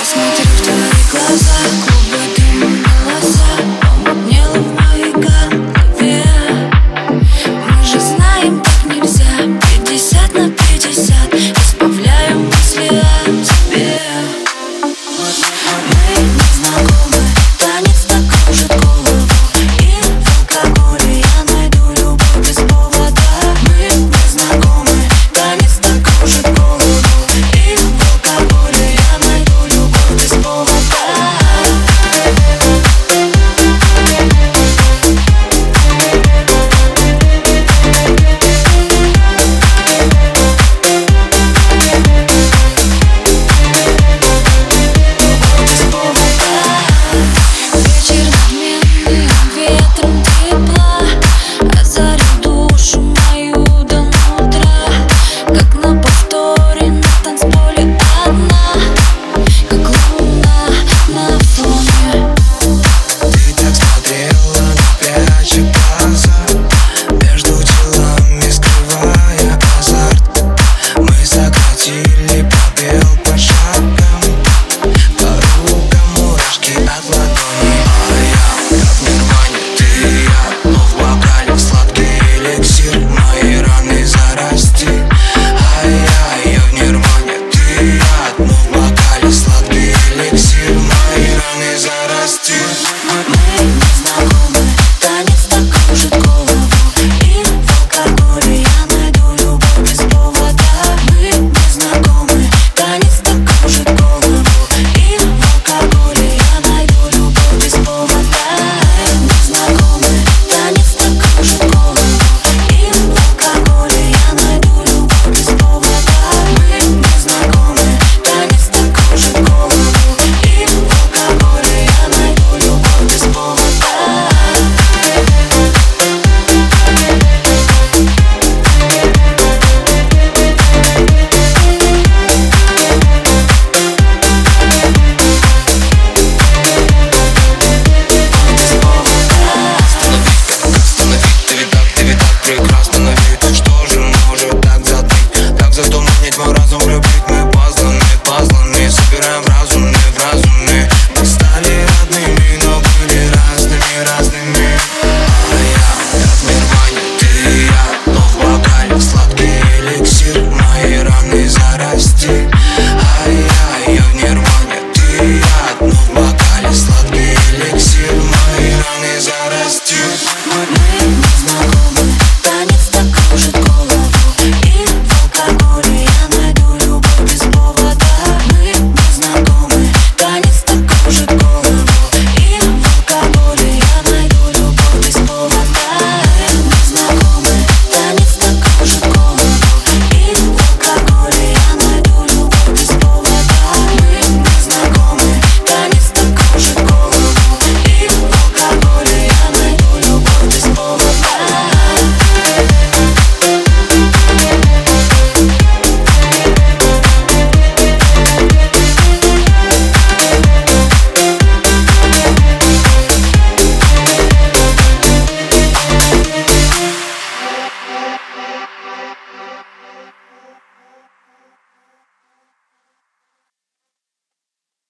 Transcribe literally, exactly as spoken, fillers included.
смотрю в твои глаза, клубы дыма, голоса, помутнело в моей голове. Мы же знаем, как нельзя, пятьдесят на пятьдесят, избавляю мысли о тебе. Мы не знакомы, танец так кружит голову, и в алкоголе я найду любовь без повода. Мы не знакомы, танец так кружит голову, и в алкоголе я найду любовь без повода. Или побел.